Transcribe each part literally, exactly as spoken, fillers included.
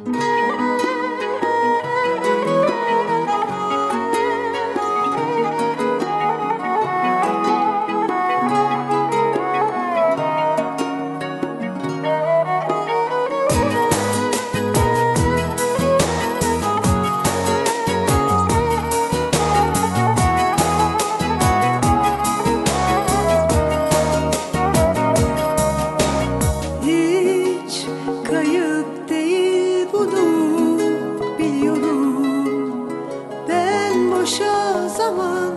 boşa zaman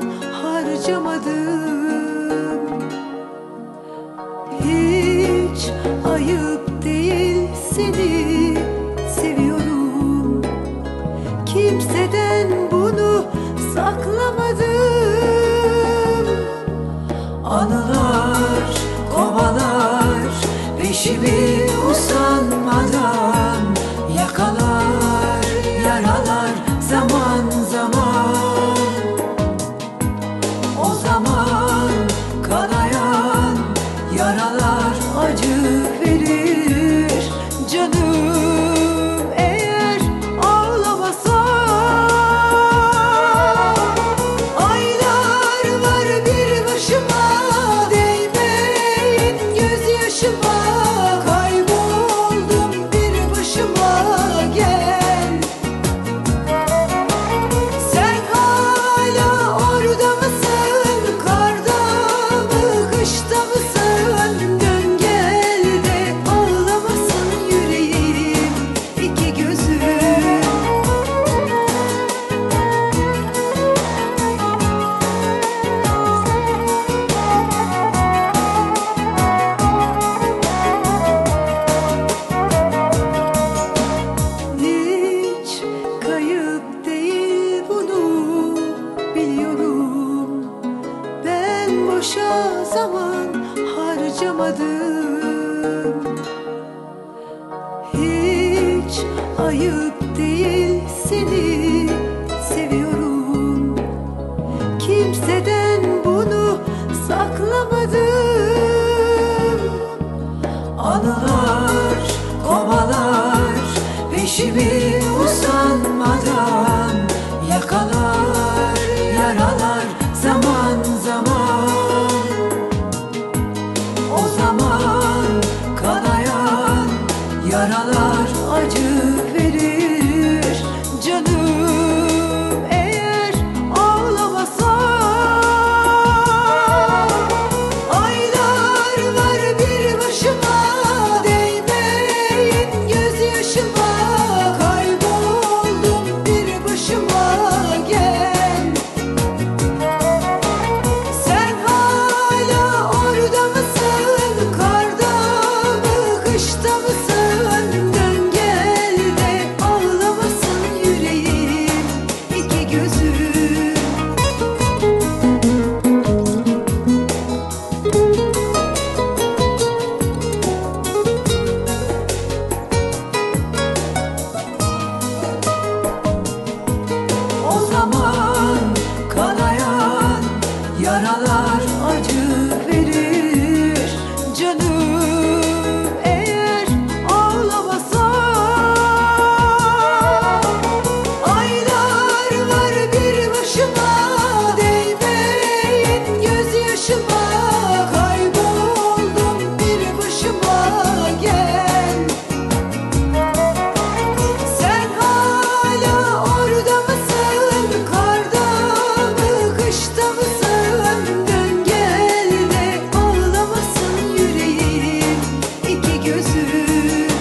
harcamadım. Hiç ayıp değil, seni seviyorum. Kimseden bunu saklamadım. Anılar kovalar peşimi usanmadan, yakalar yaralar zaman zaman. O zaman kanayan yaralar acı verir canım, eğer ağlamasam. Aylar var bir başıma, değmeyin gözyaşıma. Kayboldum bir başıma, gel. Sen hala orada mısın? Karda mı, kışta mısın? Dön gel de ağlamasın yüreğim, iki gözüm. Hiç kayıp değil, bunu biliyorum. Ben boşa zaman harcamadım. Hiç ayıp değil, seni seviyorum. Kimseden bunu saklamadım. Anılar kovalar peşimi usanmadan, yakalar yaralar zaman zaman. O zaman kanayan yaralar acı verir canım, eğer ağlamasam. Aylar var bir başıma, değmeyin gözyaşıma. Kayboldum bir başıma, gel. Sen hala orada mısın? Karda mı, kışta mısın? Dön gel de ağlamasın yüreğim, iki gözüm. O zaman kanayan yaralar acı verir canım, eğer ağlamasam. Aylar var bir başıma, değmeyin gözyaşıma. Kayboldum bir başıma, gel. Sen hala orada mısın? Karda mı, kışta mısın? Dön gel de ağlamasın yüreğim, iki gözüm.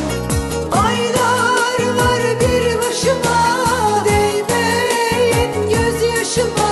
Aylar var bir başıma, değmeyin gözyaşıma.